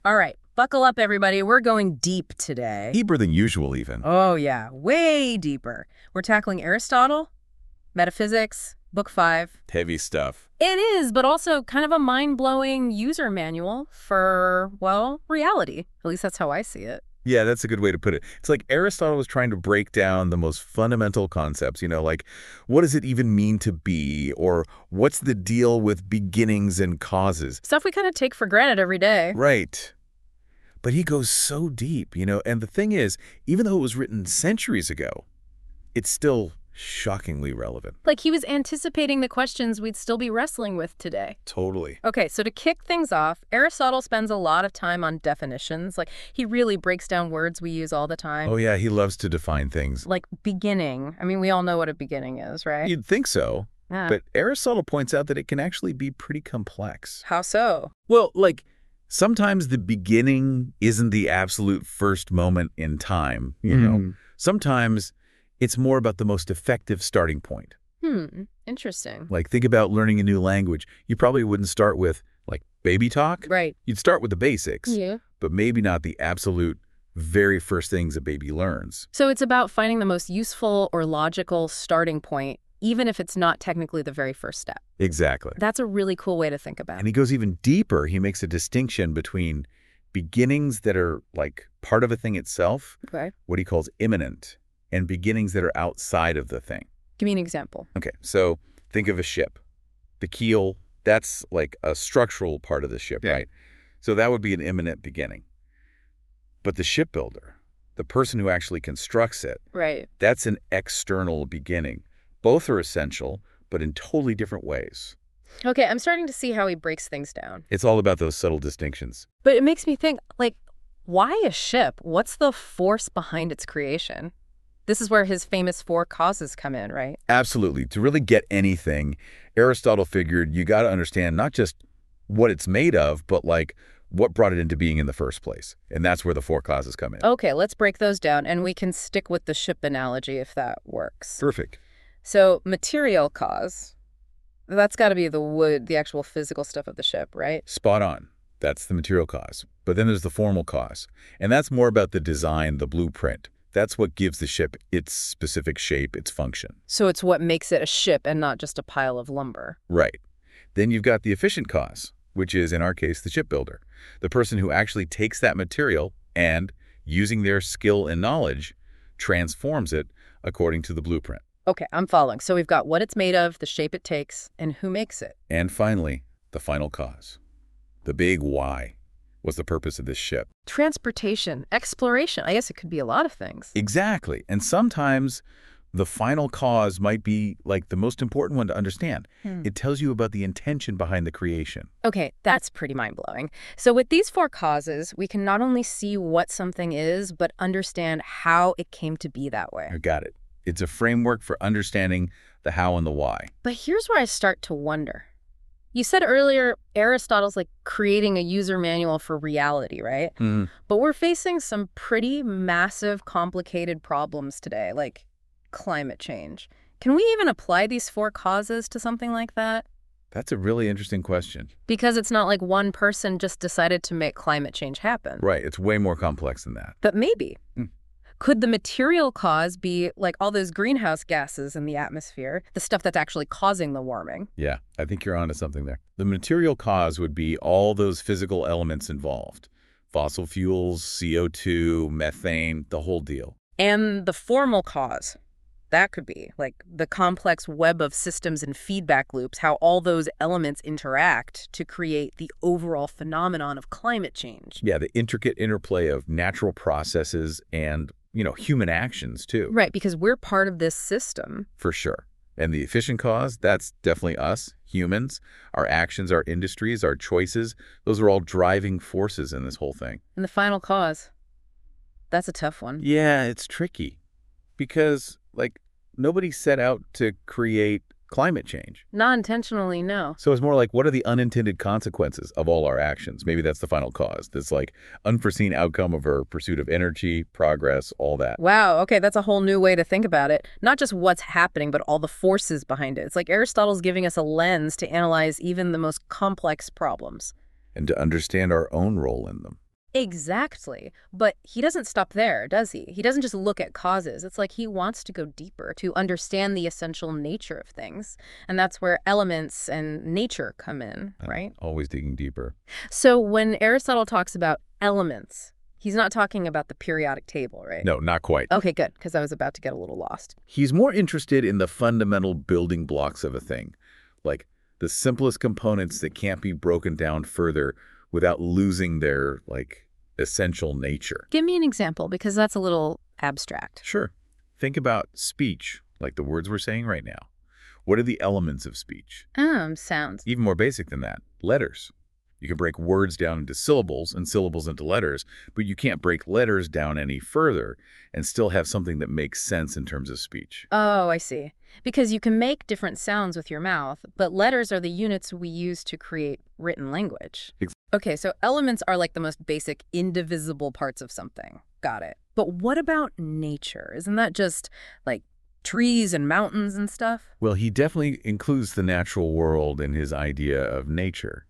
All right, buckle up, everybody. We're going deep today. Deeper than usual, even. Oh, yeah, way deeper. We're tackling Aristotle, metaphysics, book 5. Heavy stuff. It is, but also kind of a mind-blowing user manual for, well, reality. At least that's how I see it. Yeah, that's a good way to put it. It's like Aristotle was trying to break down the most fundamental concepts, like what does it even mean to be, or what's the deal with beginnings and causes? Stuff we kind of take for granted every day. Right. But he goes so deep, and the thing is, even though it was written centuries ago, it's still shockingly relevant. Like he was anticipating the questions we'd still be wrestling with today. Totally. Okay, so to kick things off, Aristotle spends a lot of time on definitions. Like, he really breaks down words we use all the time. Oh, yeah, he loves to define things. Like beginning. I mean, we all know what a beginning is, right? You'd think so, Yeah. but Aristotle points out that it can actually be pretty complex. How so? Well, sometimes the beginning isn't the absolute first moment in time, Sometimes it's more about the most effective starting point. Interesting. Like, think about learning a new language. You probably wouldn't start with, baby talk. Right. You'd start with the basics, Yeah. but maybe not the absolute very first things a baby learns. So it's about finding the most useful or logical starting point, even if it's not technically the very first step. Exactly. That's a really cool way to think about And it. he goes even deeper. He makes a distinction between beginnings that are part of a thing itself, Okay. what he calls imminent, and beginnings that are outside of the thing. Give me an example. Okay, so think of a ship. The keel, that's like a structural part of the ship, Yeah. right? So that would be an imminent beginning. But the shipbuilder, the person who actually constructs it, Right. that's an external beginning. Both are essential, but in totally different ways. Okay, I'm starting to see how he breaks things down. It's all about those subtle distinctions. But it makes me think, why a ship? What's the force behind its creation? This is where his famous 4 causes come in, right? Absolutely. To really get anything, Aristotle figured you got to understand not just what it's made of, but what brought it into being in the first place. And that's where the 4 causes come in. Okay, let's break those down, and we can stick with the ship analogy if that works. Perfect. So, material cause, that's got to be the wood, the actual physical stuff of the ship, right? Spot on. That's the material cause. But then there's the formal cause. And that's more about the design, the blueprint. That's what gives the ship its specific shape, its function. So it's what makes it a ship and not just a pile of lumber. Right. Then you've got the efficient cause, which is, in our case, the shipbuilder. The person who actually takes that material and, using their skill and knowledge, transforms it according to the blueprint. Okay, I'm following. So we've got what it's made of, the shape it takes, and who makes it. And finally, the final cause. The big why. What's the purpose of this ship? Transportation, exploration. I guess it could be a lot of things. Exactly. And sometimes the final cause might be the most important one to understand. It tells you about the intention behind the creation. Okay, that's pretty mind-blowing. So with these 4 causes, we can not only see what something is, but understand how it came to be that way. I got it. It's a framework for understanding the how and the why. But here's where I start to wonder. You said earlier Aristotle's creating a user manual for reality, right? But we're facing some pretty massive, complicated problems today, like climate change. Can we even apply these 4 causes to something like that? That's a really interesting question. Because it's not like one person just decided to make climate change happen. Right. It's way more complex than that. But maybe. Could the material cause be all those greenhouse gases in the atmosphere, the stuff that's actually causing the warming? Yeah, I think you're onto something there. The material cause would be all those physical elements involved. Fossil fuels, CO2, methane, the whole deal. And the formal cause, that could be the complex web of systems and feedback loops, how all those elements interact to create the overall phenomenon of climate change. Yeah, the intricate interplay of natural processes and human actions, too. Right, because we're part of this system. For sure. And the efficient cause, that's definitely us, humans. Our actions, our industries, our choices, those are all driving forces in this whole thing. And the final cause, that's a tough one. Yeah, it's tricky. Because, nobody set out to create climate change. Not intentionally, no. So it's more what are the unintended consequences of all our actions? Maybe that's the final cause. This unforeseen outcome of our pursuit of energy, progress, all that. Wow, okay, that's a whole new way to think about it. Not just what's happening, but all the forces behind it. It's like Aristotle's giving us a lens to analyze even the most complex problems. And to understand our own role in them. Exactly. But he doesn't stop there, does he? He doesn't just look at causes. It's like he wants to go deeper to understand the essential nature of things. And that's where elements and nature come in, right? Always digging deeper. So when Aristotle talks about elements, he's not talking about the periodic table, right? No, not quite. Okay, good, because I was about to get a little lost. He's more interested in the fundamental building blocks of a thing, like the simplest components that can't be broken down further without losing their, essential nature. Give me an example, because that's a little abstract. Sure. Think about speech, like the words we're saying right now. What are the elements of speech? Sounds. Even more basic than that, letters. You can break words down into syllables and syllables into letters, but you can't break letters down any further and still have something that makes sense in terms of speech. Oh, I see. Because you can make different sounds with your mouth, but letters are the units we use to create written language. Okay, so elements are like the most basic, indivisible parts of something. Got it. But what about nature? Isn't that just, like, trees and mountains and stuff? Well, he definitely includes the natural world in his idea of nature,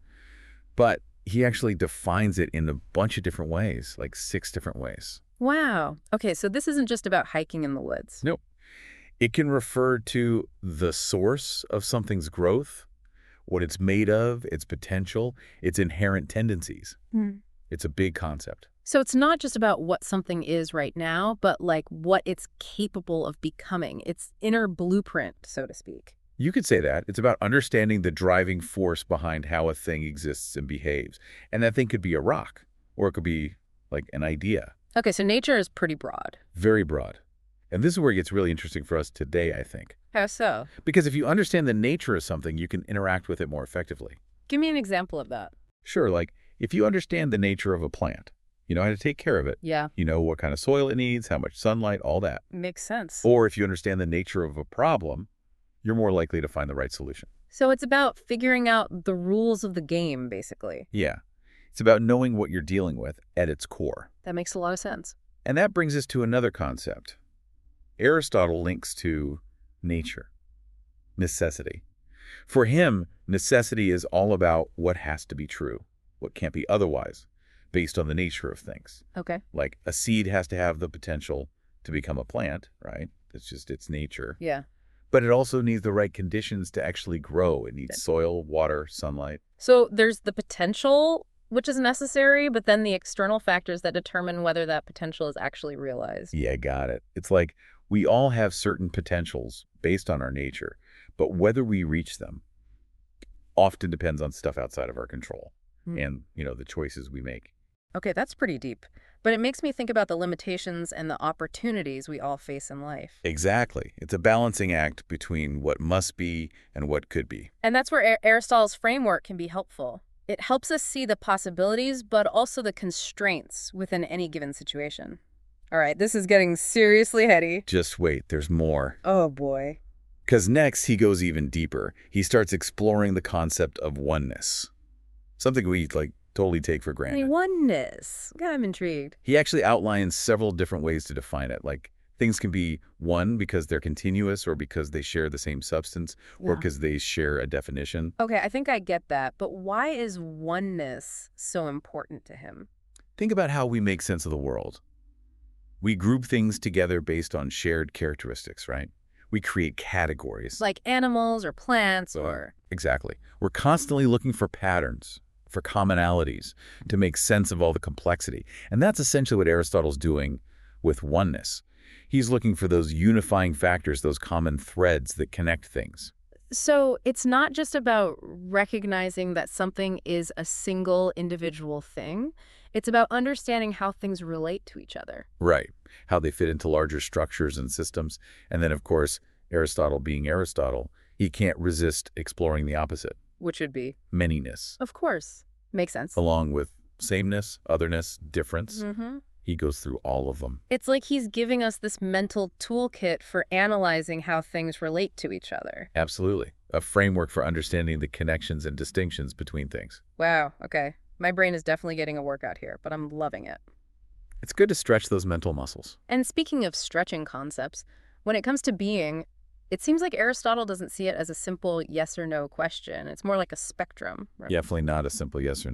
but he actually defines it in a bunch of different ways, like 6 different ways. Wow. Okay, so this isn't just about hiking in the woods. Nope. It can refer to the source of something's growth, what it's made of, its potential, its inherent tendencies. It's a big concept. So it's not just about what something is right now, but like what it's capable of becoming, its inner blueprint, so to speak. You could say that. It's about understanding the driving force behind how a thing exists and behaves. And that thing could be a rock, or it could be like an idea. Okay, so nature is pretty broad. Very broad. And this is where it gets really interesting for us today, I think. How so? Because if you understand the nature of something, you can interact with it more effectively. Give me an example of that. Sure, like if you understand the nature of a plant, you know how to take care of it. Yeah. You know what kind of soil it needs, how much sunlight, all that. Makes sense. Or if you understand the nature of a problem, you're more likely to find the right solution. So it's about figuring out the rules of the game, basically. Yeah. It's about knowing what you're dealing with at its core. That makes a lot of sense. And that brings us to another concept. Aristotle links to nature, necessity. For him, necessity is all about what has to be true, what can't be otherwise, based on the nature of things. Okay. Like a seed has to have the potential to become a plant, right? It's just its nature. Yeah. But it also needs the right conditions to actually grow. It needs soil, water, sunlight. So there's the potential, which is necessary, but then the external factors that determine whether that potential is actually realized. Yeah, got it. It's like we all have certain potentials based on our nature, but whether we reach them often depends on stuff outside of our control and, the choices we make. Okay, that's pretty deep. But it makes me think about the limitations and the opportunities we all face in life. Exactly. It's a balancing act between what must be and what could be. And that's where Aristotle's framework can be helpful. It helps us see the possibilities, but also the constraints within any given situation. All right, this is getting seriously heady. Just wait, there's more. Oh, boy. Because next, he goes even deeper. He starts exploring the concept of oneness. Something we, totally take for granted. Oneness. God, I'm intrigued. He actually outlines several different ways to define it. Like, things can be one because they're continuous or because they share the same substance or because they share a definition. Okay, I think I get that. But why is oneness so important to him? Think about how we make sense of the world. We group things together based on shared characteristics, right? We create categories. Like animals or plants or... Exactly. We're constantly looking for patterns, for commonalities, to make sense of all the complexity. And that's essentially what Aristotle's doing with oneness. He's looking for those unifying factors, those common threads that connect things. So it's not just about recognizing that something is a single individual thing. It's about understanding how things relate to each other. Right. How they fit into larger structures and systems. And then, of course, Aristotle being Aristotle, he can't resist exploring the opposite. Which would be? Manyness. Of course. Makes sense. Along with sameness, otherness, difference. He goes through all of them. It's like he's giving us this mental toolkit for analyzing how things relate to each other. Absolutely. A framework for understanding the connections and distinctions between things. Wow. Okay. My brain is definitely getting a workout here, but I'm loving it. It's good to stretch those mental muscles. And speaking of stretching concepts, when it comes to being, it seems like Aristotle doesn't see it as a simple yes or no question. It's more like a spectrum. Right? Definitely not a simple yes or no.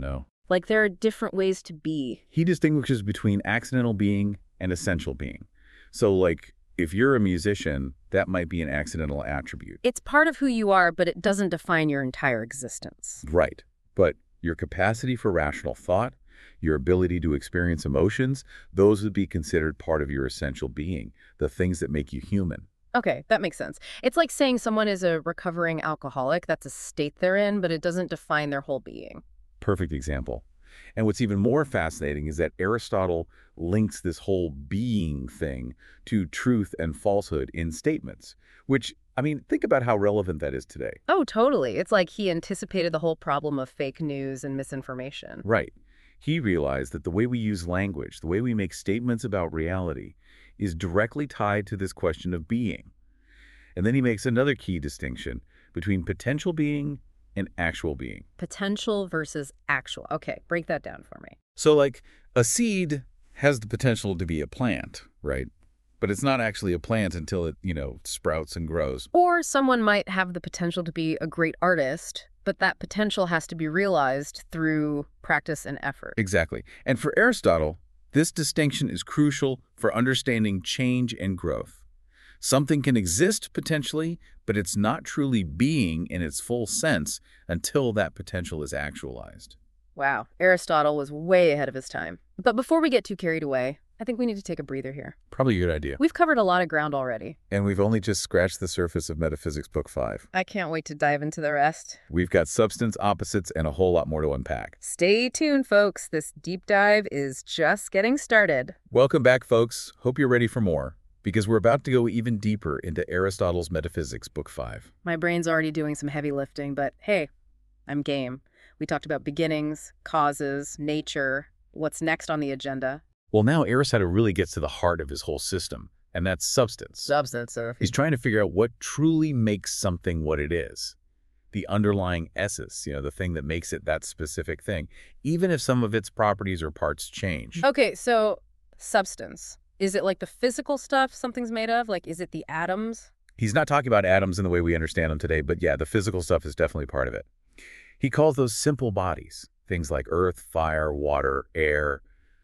Like there are different ways to be. He distinguishes between accidental being and essential being. So, like, if you're a musician, that might be an accidental attribute. It's part of who you are, but it doesn't define your entire existence. Right. But your capacity for rational thought, your ability to experience emotions, those would be considered part of your essential being, the things that make you human. Okay, that makes sense. It's like saying someone is a recovering alcoholic. That's a state they're in, but it doesn't define their whole being. Perfect example. And what's even more fascinating is that Aristotle links this whole being thing to truth and falsehood in statements, which, I mean, think about how relevant that is today. Oh, totally. It's like he anticipated the whole problem of fake news and misinformation. Right. He realized that the way we use language, the way we make statements about reality, is directly tied to this question of being. And then he makes another key distinction between potential being and actual being. Potential versus actual. Okay, break that down for me. So, like, a seed has the potential to be a plant, right? But it's not actually a plant until it, sprouts and grows. Or someone might have the potential to be a great artist, but that potential has to be realized through practice and effort. Exactly. And for Aristotle, this distinction is crucial for understanding change and growth. Something can exist potentially, but it's not truly being in its full sense until that potential is actualized. Wow, Aristotle was way ahead of his time. But before we get too carried away, I think we need to take a breather here. Probably a good idea. We've covered a lot of ground already. And we've only just scratched the surface of Metaphysics Book 5. I can't wait to dive into the rest. We've got substance, opposites, and a whole lot more to unpack. Stay tuned, folks. This deep dive is just getting started. Welcome back, folks. Hope you're ready for more, because we're about to go even deeper into Aristotle's Metaphysics Book 5. My brain's already doing some heavy lifting, but hey, I'm game. We talked about beginnings, causes, nature, what's next on the agenda. Well, now Aristotle really gets to the heart of his whole system, and that's substance. He's trying to figure out what truly makes something what it is. The underlying essence, the thing that makes it that specific thing, even if some of its properties or parts change. Okay, so substance. Is it like the physical stuff something's made of? Like, is it the atoms? He's not talking about atoms in the way we understand them today, but yeah, the physical stuff is definitely part of it. He calls those simple bodies, things like earth, fire, water, air,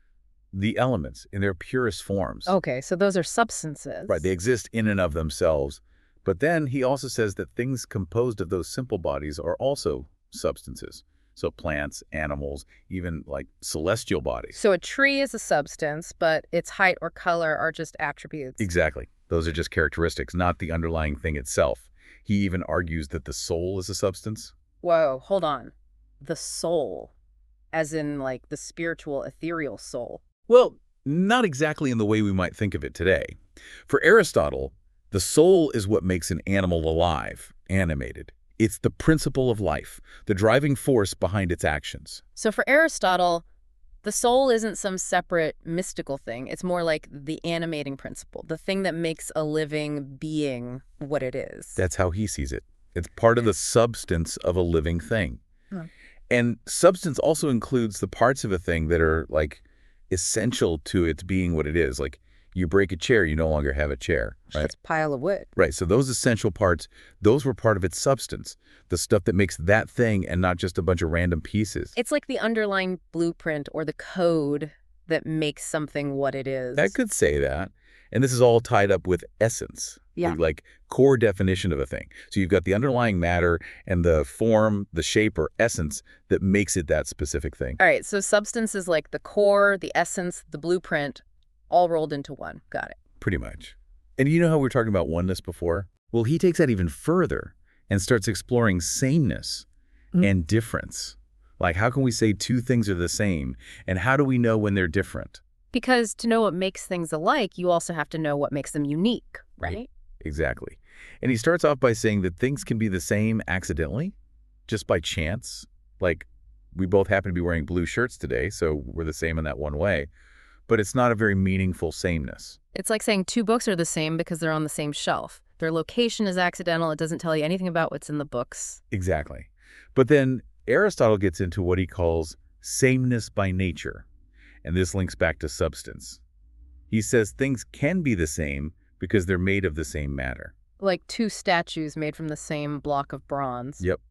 the elements in their purest forms. Okay, so those are substances. Right, they exist in and of themselves. But then he also says that things composed of those simple bodies are also substances. So plants, animals, even like celestial bodies. So a tree is a substance, but its height or color are just attributes. Exactly. Those are just characteristics, not the underlying thing itself. He even argues that the soul is a substance. Whoa, hold on. The soul, as in like the spiritual, ethereal soul. Well, not exactly in the way we might think of it today. For Aristotle, the soul is what makes an animal alive, animated. It's the principle of life, the driving force behind its actions. So for Aristotle, the soul isn't some separate mystical thing. It's more like the animating principle, the thing that makes a living being what it is. That's how he sees it. It's part of the substance of a living thing. Hmm. And substance also includes the parts of a thing that are like essential to its being what it is. Like you break a chair, you no longer have a chair, right? It's a pile of wood. Right. So those essential parts, those were part of its substance, the stuff that makes that thing and not just a bunch of random pieces. It's like the underlying blueprint or the code that makes something what it is. I could say that. And this is all tied up with essence. Yeah. Like core definition of a thing. So you've got the underlying matter and the form, the shape or essence that makes it that specific thing. All right, so substance is like the core, the essence, the blueprint, all rolled into one. Got it. Pretty much. And you know how we were talking about oneness before? Well, he takes that even further and starts exploring sameness and difference. Like how can we say two things are the same and how do we know when they're different? Because to know what makes things alike, you also have to know what makes them unique, right? Exactly. And he starts off by saying that things can be the same accidentally, just by chance. Like we both happen to be wearing blue shirts today, so we're the same in that one way. But it's not a very meaningful sameness. It's like saying two books are the same because they're on the same shelf. Their location is accidental. It doesn't tell you anything about what's in the books. Exactly. But then Aristotle gets into what he calls sameness by nature. And this links back to substance. He says things can be the same because they're made of the same matter. Like two statues made from the same block of bronze. Yep.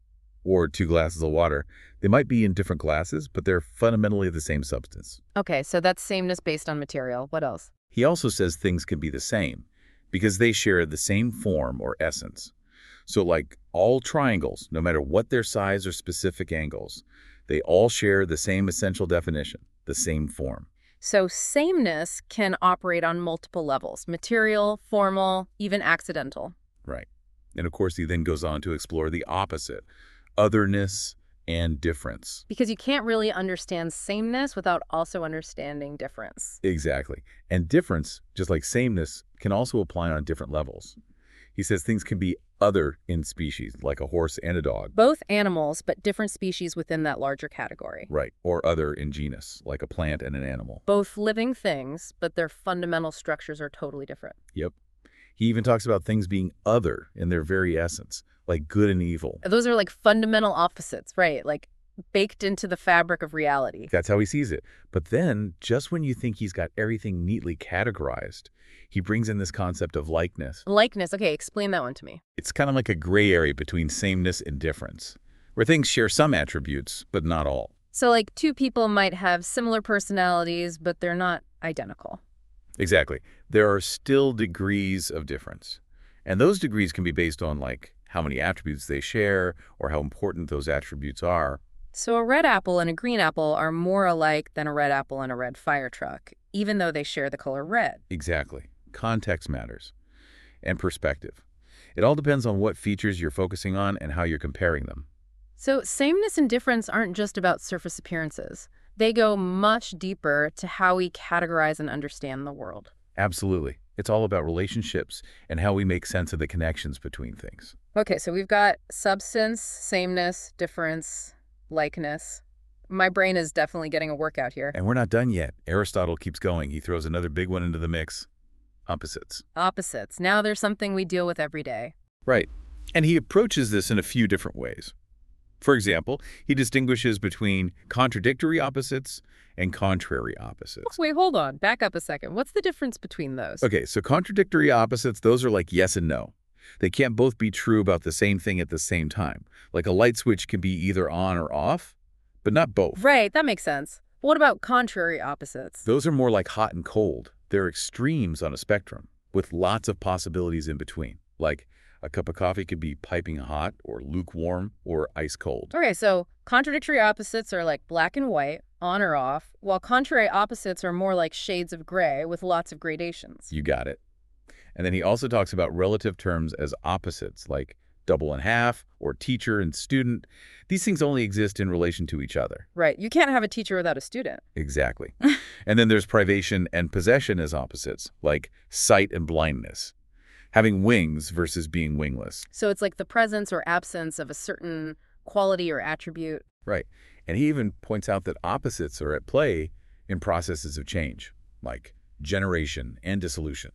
or two glasses of water, they might be in different glasses, but they're fundamentally the same substance. Okay, so that's sameness based on material. What else? He also says things can be the same because they share the same form or essence. So like all triangles, no matter what their size or specific angles, they all share the same essential definition, the same form. So sameness can operate on multiple levels: material, formal, even accidental. Right. And of course, he then goes on to explore the opposite, otherness and difference. Because you can't really understand sameness without also understanding difference. Exactly. And difference, just like sameness, can also apply on different levels. He says things can be other in species, like a horse and a dog. Both animals, but different species within that larger category. Right. Or other in genus, like a plant and an animal. Both living things, but their fundamental structures are totally different. Yep. He even talks about things being other in their very essence, like good and evil. Those are like fundamental opposites, right? Like baked into the fabric of reality. That's how he sees it. But then, just when you think he's got everything neatly categorized, he brings in this concept of likeness. Likeness, okay, explain that one to me. It's kind of like a gray area between sameness and difference, where things share some attributes, but not all. So like two people might have similar personalities, but they're not identical. Exactly. There are still degrees of difference. And those degrees can be based on like how many attributes they share or how important those attributes are. So a red apple and a green apple are more alike than a red apple and a red fire truck, even though they share the color red. Exactly. Context matters. And perspective. It all depends on what features you're focusing on and how you're comparing them. So sameness and difference aren't just about surface appearances. They go much deeper to how we categorize and understand the world. Absolutely. It's all about relationships and how we make sense of the connections between things. Okay, so we've got substance, sameness, difference, likeness. My brain is definitely getting a workout here. And we're not done yet. Aristotle keeps going. He throws another big one into the mix. Opposites. Opposites. Now there's something we deal with every day. Right. And he approaches this in a few different ways. For example, he distinguishes between contradictory opposites and contrary opposites. Wait, hold on. Back up a second. What's the difference between those? Okay, so contradictory opposites, those are like yes and no. They can't both be true about the same thing at the same time. Like a light switch can be either on or off, but not both. Right, that makes sense. What about contrary opposites? Those are more like hot and cold. They're extremes on a spectrum, with lots of possibilities in between. Like a cup of coffee could be piping hot or lukewarm or ice cold. Okay, so contradictory opposites are like black and white, on or off, while contrary opposites are more like shades of gray with lots of gradations. You got it. And then he also talks about relative terms as opposites, like double and half or teacher and student. These things only exist in relation to each other. Right. You can't have a teacher without a student. Exactly. And then there's privation and possession as opposites, like sight and blindness. Having wings versus being wingless. So it's like the presence or absence of a certain quality or attribute. Right. And he even points out that opposites are at play in processes of change, like generation and dissolution,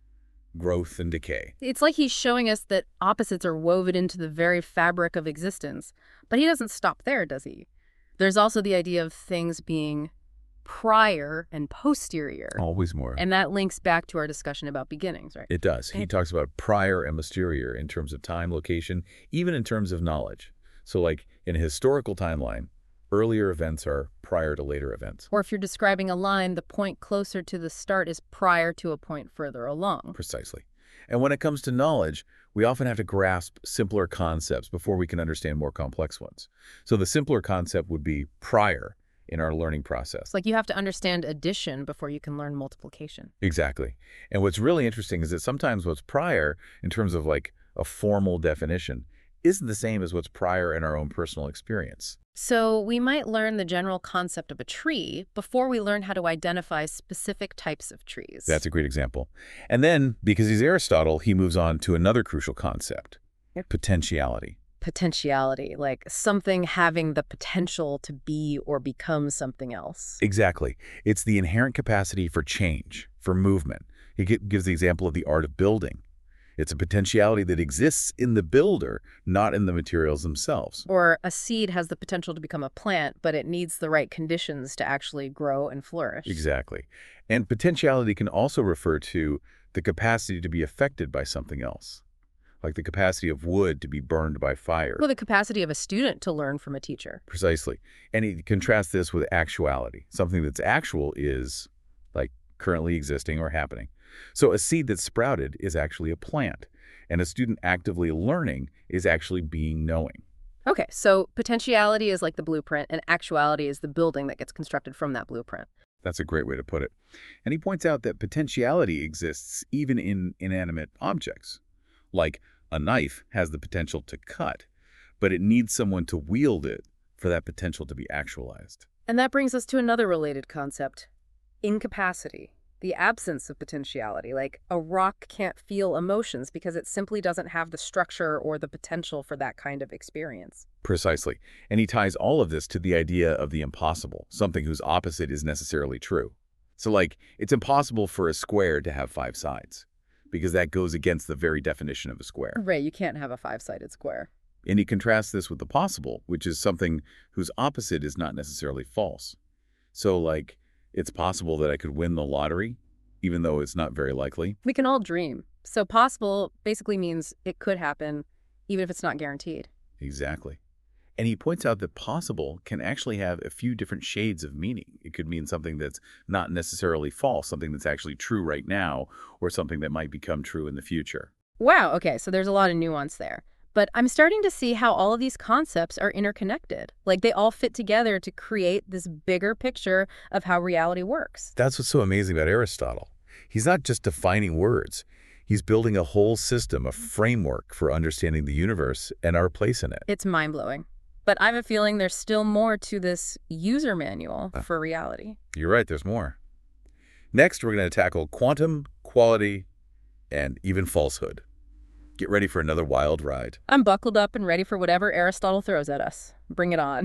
growth and decay. It's like he's showing us that opposites are woven into the very fabric of existence. But he doesn't stop there, does he? There's also the idea of things being prior and posterior. Always more. And that links back to our discussion about beginnings, right? It does. He talks about prior and posterior in terms of time, location, even in terms of knowledge. So like in a historical timeline, earlier events are prior to later events. Or if you're describing a line, the point closer to the start is prior to a point further along. Precisely. And when it comes to knowledge, we often have to grasp simpler concepts before we can understand more complex ones. So the simpler concept would be prior in our learning process. It's like you have to understand addition before you can learn multiplication. Exactly. And what's really interesting is that sometimes what's prior, in terms of like a formal definition, isn't the same as what's prior in our own personal experience. So we might learn the general concept of a tree before we learn how to identify specific types of trees. That's a great example. And then, because he's Aristotle, he moves on to another crucial concept, potentiality. Potentiality, like something having the potential to be or become something else. Exactly. It's the inherent capacity for change, for movement. He gives the example of the art of building. It's a potentiality that exists in the builder, not in the materials themselves. Or a seed has the potential to become a plant, but it needs the right conditions to actually grow and flourish. Exactly. And potentiality can also refer to the capacity to be affected by something else. like the capacity of wood to be burned by fire. Well, the capacity of a student to learn from a teacher. Precisely. And he contrasts this with actuality. Something that's actual is, like, currently existing or happening. So a seed that's sprouted is actually a plant, and a student actively learning is actually being knowing. Okay, so potentiality is like the blueprint, and actuality is the building that gets constructed from that blueprint. That's a great way to put it. And he points out that potentiality exists even in inanimate objects. Like a knife has the potential to cut, but it needs someone to wield it for that potential to be actualized. And that brings us to another related concept, incapacity. The absence of potentiality, like a rock can't feel emotions because it simply doesn't have the structure or the potential for that kind of experience. Precisely. And he ties all of this to the idea of the impossible, something whose opposite is necessarily true. So, like, it's impossible for a square to have 5 sides, because that goes against the very definition of a square. Right, you can't have a 5-sided square. And he contrasts this with the possible, which is something whose opposite is not necessarily false. So, like, it's possible that I could win the lottery, even though it's not very likely. We can all dream. So possible basically means it could happen, even if it's not guaranteed. Exactly. And he points out that possible can actually have a few different shades of meaning. It could mean something that's not necessarily false, something that's actually true right now, or something that might become true in the future. Wow, okay, so there's a lot of nuance there. But I'm starting to see how all of these concepts are interconnected. Like they all fit together to create this bigger picture of how reality works. That's what's so amazing about Aristotle. He's not just defining words. He's building a whole system, a framework for understanding the universe and our place in it. It's mind-blowing. But I have a feeling there's still more to this user manual for reality. You're right, there's more. Next, we're going to tackle quantum, quality, and even falsehood. Get ready for another wild ride. I'm buckled up and ready for whatever Aristotle throws at us. Bring it on.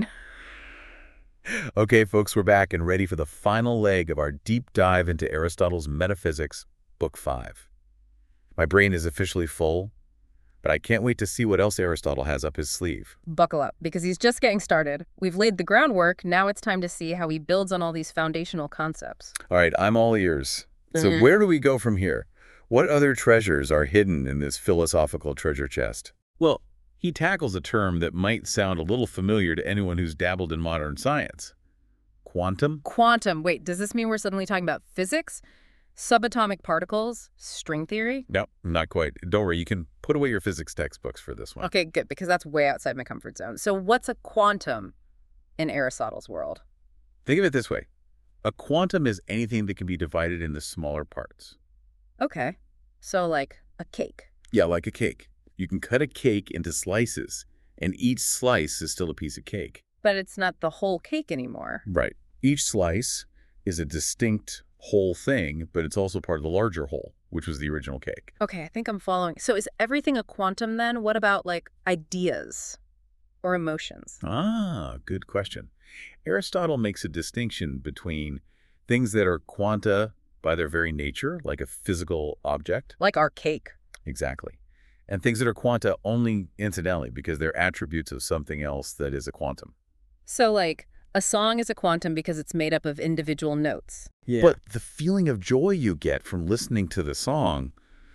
Okay, folks, we're back and ready for the final leg of our deep dive into Aristotle's Metaphysics, Book 5. My brain is officially full, but I can't wait to see what else Aristotle has up his sleeve. Buckle up, because he's just getting started. We've laid the groundwork, now it's time to see how he builds on all these foundational concepts. All right, I'm all ears. So where do we go from here? What other treasures are hidden in this philosophical treasure chest? Well, he tackles a term that might sound a little familiar to anyone who's dabbled in modern science. Quantum? Quantum. Wait, does this mean we're suddenly talking about physics? Subatomic particles? String theory? No, not quite. Don't worry, you can put away your physics textbooks for this one. Okay, good, because that's way outside my comfort zone. So what's a quantum in Aristotle's world? Think of it this way. A quantum is anything that can be divided into smaller parts. Okay, so like a cake. Yeah, like a cake. You can cut a cake into slices, and each slice is still a piece of cake. But it's not the whole cake anymore. Right. Each slice is a distinct whole thing, but it's also part of the larger whole, which was the original cake. Okay, I think I'm following. So is everything a quantum then? What about like ideas or emotions? Ah, good question. Aristotle makes a distinction between things that are quanta by their very nature, like a physical object. Like our cake. Exactly. And things that are quanta only incidentally because they're attributes of something else that is a quantum. So like a song is a quantum because it's made up of individual notes. Yeah. But the feeling of joy you get from listening to the song,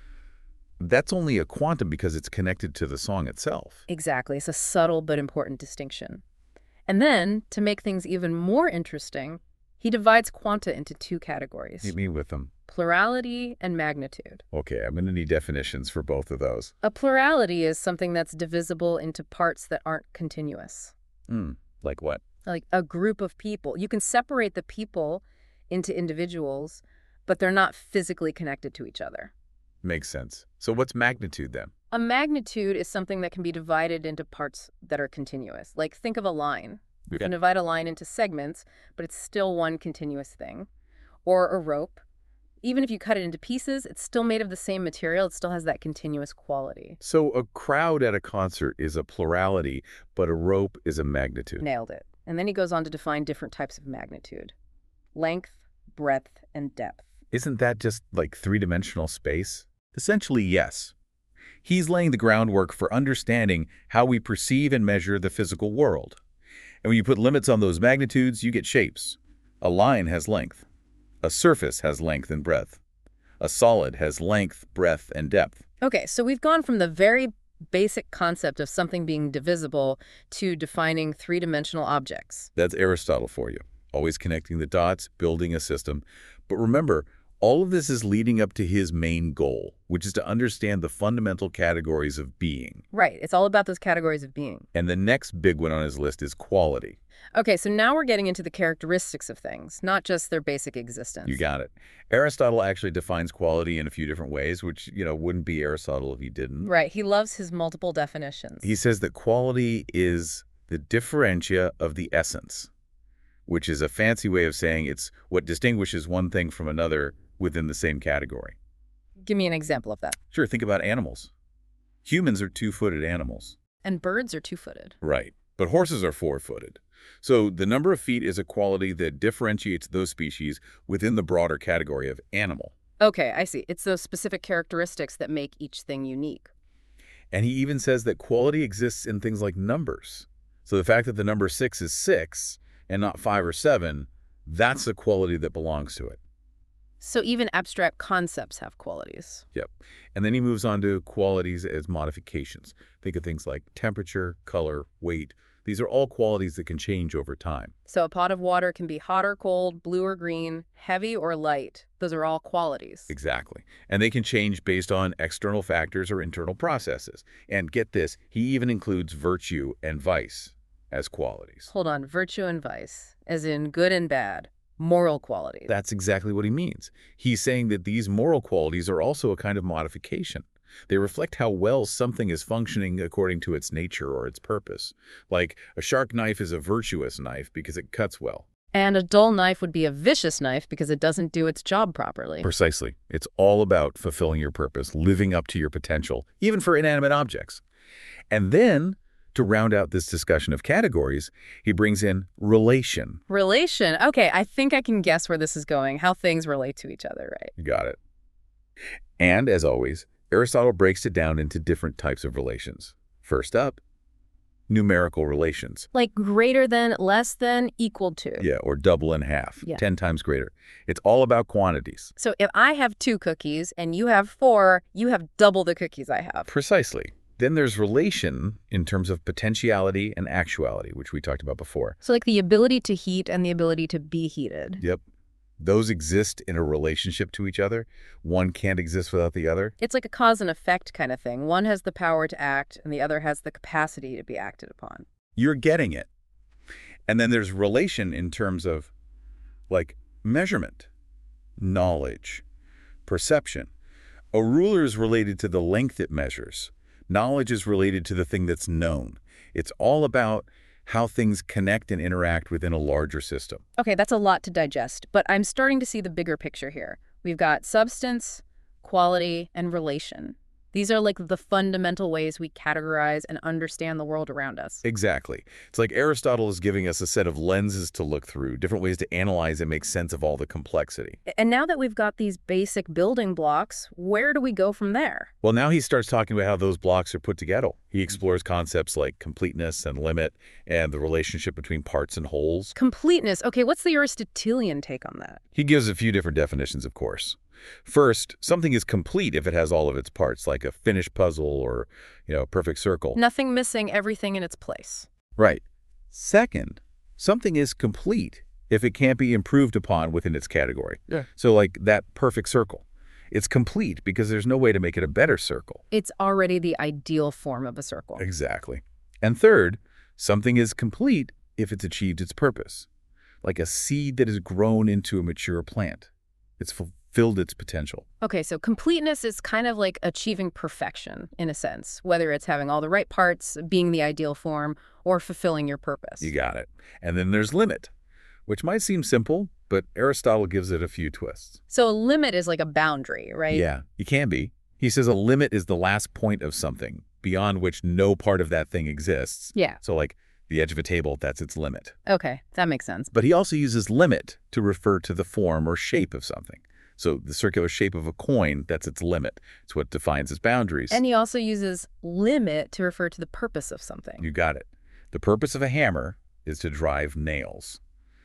that's only a quantum because it's connected to the song itself. Exactly. It's a subtle but important distinction. And then, to make things even more interesting, he divides quanta into 2 categories. Hit me with them. Plurality and magnitude. Okay, I'm going to need definitions for both of those. A plurality is something that's divisible into parts that aren't continuous. Like what? Like a group of people. You can separate the people into individuals, but they're not physically connected to each other. Makes sense. So what's magnitude then? A magnitude is something that can be divided into parts that are continuous. Like think of a line. You can divide a line into segments, but it's still one continuous thing. Or a rope. Even if you cut it into pieces, it's still made of the same material. It still has that continuous quality. So a crowd at a concert is a plurality, but a rope is a magnitude. Nailed it. And then he goes on to define different types of magnitude. Length, breadth, and depth. Isn't that just like 3-dimensional space? Essentially, yes. He's laying the groundwork for understanding how we perceive and measure the physical world. And when you put limits on those magnitudes, you get shapes. A line has length. A surface has length and breadth. A solid has length, breadth, and depth. Okay, so we've gone from the very basic concept of something being divisible to defining three-dimensional objects. That's Aristotle for you. Always connecting the dots, building a system. But remember, all of this is leading up to his main goal, which is to understand the fundamental categories of being. Right, it's all about those categories of being. And the next big one on his list is quality. Okay, so now we're getting into the characteristics of things, not just their basic existence. You got it. Aristotle actually defines quality in a few different ways, which, wouldn't be Aristotle if he didn't. Right, he loves his multiple definitions. He says that quality is the differentia of the essence, which is a fancy way of saying it's what distinguishes one thing from another within the same category. Give me an example of that. Sure, think about animals. Humans are two-footed animals. And birds are two-footed. Right, but horses are four-footed. So the number of feet is a quality that differentiates those species within the broader category of animal. Okay, I see. It's those specific characteristics that make each thing unique. And he even says that quality exists in things like numbers. So the fact that the number 6 is 6 and not 5 or 7, that's a quality that belongs to it. So even abstract concepts have qualities. Yep. And then he moves on to qualities as modifications. Think of things like temperature, color, weight. These are all qualities that can change over time. So a pot of water can be hot or cold, blue or green, heavy or light. Those are all qualities. Exactly. And they can change based on external factors or internal processes. And get this, he even includes virtue and vice as qualities. Hold on, virtue and vice, as in good and bad, moral qualities. That's exactly what he means. He's saying that these moral qualities are also a kind of modification. They reflect how well something is functioning according to its nature or its purpose. Like, a sharp knife is a virtuous knife because it cuts well. And a dull knife would be a vicious knife because it doesn't do its job properly. Precisely. It's all about fulfilling your purpose, living up to your potential, even for inanimate objects. And then, to round out this discussion of categories, he brings in relation. Relation. Okay, I think I can guess where this is going, how things relate to each other, right? You got it. And, as always, Aristotle breaks it down into different types of relations. First up, numerical relations. Like greater than, less than, equal to. Yeah, or double and half, Yeah. 10 times greater. It's all about quantities. So if I have 2 cookies and you have 4, you have double the cookies I have. Precisely. Then there's relation in terms of potentiality and actuality, which we talked about before. So like the ability to heat and the ability to be heated. Yep. Those exist in a relationship to each other. One can't exist without the other. It's like a cause and effect kind of thing. One has the power to act and the other has the capacity to be acted upon. You're getting it. And then there's relation in terms of, like, measurement, knowledge, perception. A ruler is related to the length it measures. Knowledge is related to the thing that's known. It's all about how things connect and interact within a larger system. Okay, that's a lot to digest, but I'm starting to see the bigger picture here. We've got substance, quality, and relation. These are like the fundamental ways we categorize and understand the world around us. Exactly. It's like Aristotle is giving us a set of lenses to look through, different ways to analyze and make sense of all the complexity. And now that we've got these basic building blocks, where do we go from there? Well, now he starts talking about how those blocks are put together. He explores concepts like completeness and limit and the relationship between parts and wholes. Completeness. Okay, what's the Aristotelian take on that? He gives a few different definitions, of course. First, something is complete if it has all of its parts, like a finished puzzle or, a perfect circle. Nothing missing, everything in its place. Right. Second, something is complete if it can't be improved upon within its category. Yeah. So like that perfect circle. It's complete because there's no way to make it a better circle. It's already the ideal form of a circle. Exactly. And third, something is complete if it's achieved its purpose, like a seed that has grown into a mature plant. It's fulfilled its potential. Okay, so completeness is kind of like achieving perfection, in a sense, whether it's having all the right parts, being the ideal form, or fulfilling your purpose. You got it. And then there's limit, which might seem simple, but Aristotle gives it a few twists. So a limit is like a boundary, right? Yeah, it can be. He says a limit is the last point of something, beyond which no part of that thing exists. Yeah. So like the edge of a table, that's its limit. Okay, that makes sense. But he also uses limit to refer to the form or shape of something. So the circular shape of a coin, that's its limit. It's what defines its boundaries. And he also uses limit to refer to the purpose of something. You got it. The purpose of a hammer is to drive nails.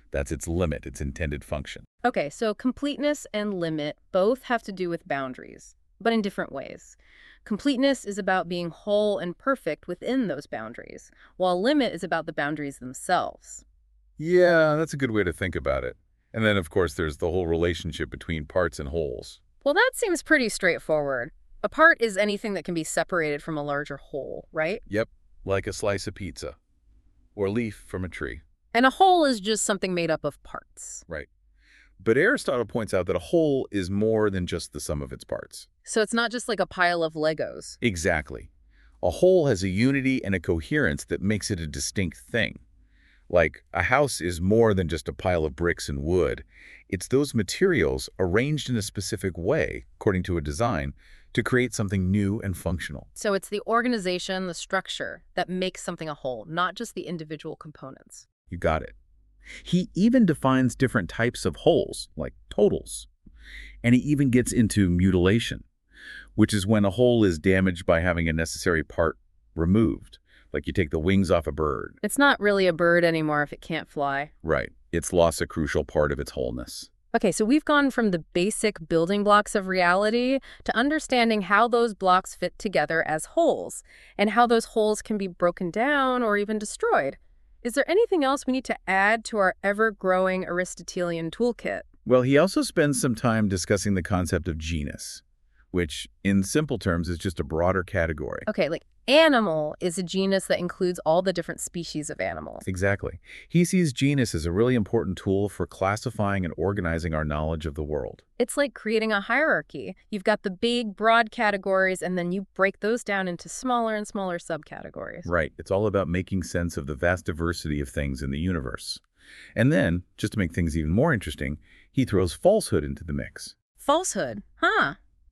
That's its limit, its intended function. Okay, so completeness and limit both have to do with boundaries, but in different ways. Completeness is about being whole and perfect within those boundaries, while limit is about the boundaries themselves. Yeah, that's a good way to think about it. And then, of course, there's the whole relationship between parts and wholes. Well, that seems pretty straightforward. A part is anything that can be separated from a larger whole, right? Yep, like a slice of pizza or a leaf from a tree. And a whole is just something made up of parts. Right. But Aristotle points out that a whole is more than just the sum of its parts. So it's not just like a pile of Legos. Exactly. A whole has a unity and a coherence that makes it a distinct thing. Like, a house is more than just a pile of bricks and wood. It's those materials arranged in a specific way, according to a design, to create something new and functional. So it's the organization, the structure, that makes something a whole, not just the individual components. You got it. He even defines different types of wholes, like totals. And he even gets into mutilation, which is when a whole is damaged by having a necessary part removed. Like you take the wings off a bird. It's not really a bird anymore if it can't fly. Right. It's lost a crucial part of its wholeness. Okay, so we've gone from the basic building blocks of reality to understanding how those blocks fit together as wholes, and how those wholes can be broken down or even destroyed. Is there anything else we need to add to our ever-growing Aristotelian toolkit? Well, he also spends some time discussing the concept of genus, which, in simple terms, is just a broader category. Okay, like animal is a genus that includes all the different species of animals. Exactly. He sees genus as a really important tool for classifying and organizing our knowledge of the world. It's like creating a hierarchy. You've got the big, broad categories, and then you break those down into smaller and smaller subcategories. Right. It's all about making sense of the vast diversity of things in the universe. And then, just to make things even more interesting, he throws falsehood into the mix. Falsehood, huh?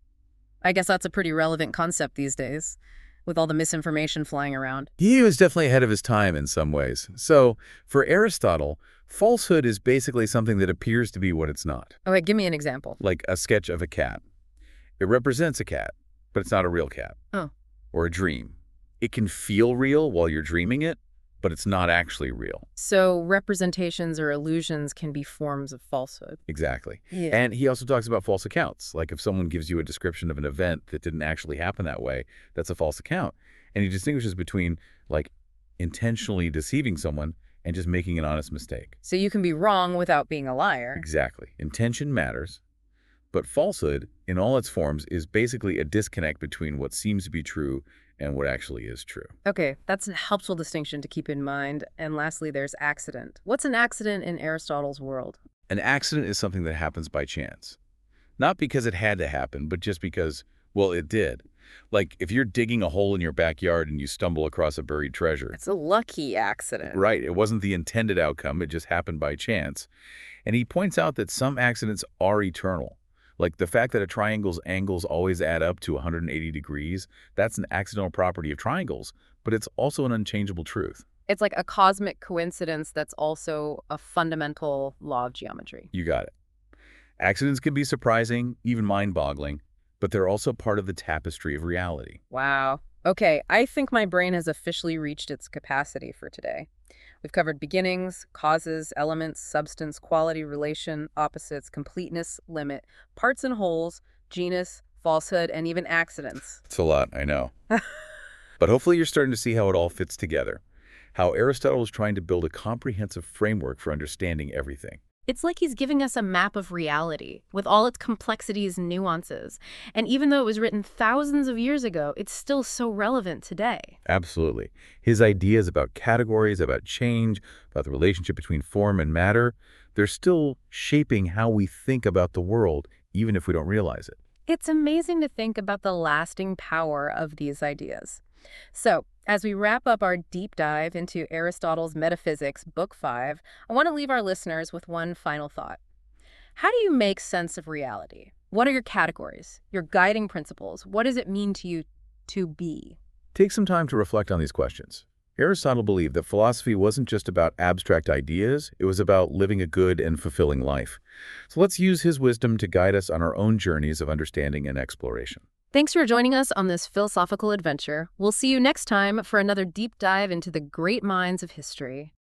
I guess that's a pretty relevant concept these days, with all the misinformation flying around. He was definitely ahead of his time in some ways. So, for Aristotle, falsehood is basically something that appears to be what it's not. Okay, give me an example. Like a sketch of a cat. It represents a cat, but it's not a real cat. Oh. Or a dream. It can feel real while you're dreaming it, but it's not actually real. So representations or illusions can be forms of falsehood. Exactly. Yeah. And he also talks about false accounts. Like if someone gives you a description of an event that didn't actually happen that way, that's a false account. And he distinguishes between like intentionally deceiving someone and just making an honest mistake. So you can be wrong without being a liar. Exactly. Intention matters. But falsehood, in all its forms, is basically a disconnect between what seems to be true and what actually is true. Okay, that's a helpful distinction to keep in mind. And lastly, there's accident. What's an accident in Aristotle's world? An accident is something that happens by chance. Not because it had to happen, but just because, well, it did. Like if you're digging a hole in your backyard and you stumble across a buried treasure. It's a lucky accident. Right. It wasn't the intended outcome. It just happened by chance. And he points out that some accidents are eternal. Like the fact that a triangle's angles always add up to 180 degrees, that's an accidental property of triangles, but it's also an unchangeable truth. It's like a cosmic coincidence that's also a fundamental law of geometry. You got it. Accidents can be surprising, even mind-boggling, but they're also part of the tapestry of reality. Wow. Okay, I think my brain has officially reached its capacity for today. We've covered beginnings, causes, elements, substance, quality, relation, opposites, completeness, limit, parts and wholes, genus, falsehood, and even accidents. It's a lot, I know. But hopefully you're starting to see how it all fits together, how Aristotle is trying to build a comprehensive framework for understanding everything. It's like he's giving us a map of reality, with all its complexities and nuances. And even though it was written thousands of years ago, it's still so relevant today. Absolutely. His ideas about categories, about change, about the relationship between form and matter, they're still shaping how we think about the world, even if we don't realize it. It's amazing to think about the lasting power of these ideas. So, as we wrap up our deep dive into Aristotle's Metaphysics, Book 5, I want to leave our listeners with one final thought. How do you make sense of reality? What are your categories, your guiding principles? What does it mean to you to be? Take some time to reflect on these questions. Aristotle believed that philosophy wasn't just about abstract ideas, it was about living a good and fulfilling life. So let's use his wisdom to guide us on our own journeys of understanding and exploration. Thanks for joining us on this philosophical adventure. We'll see you next time for another deep dive into the great minds of history.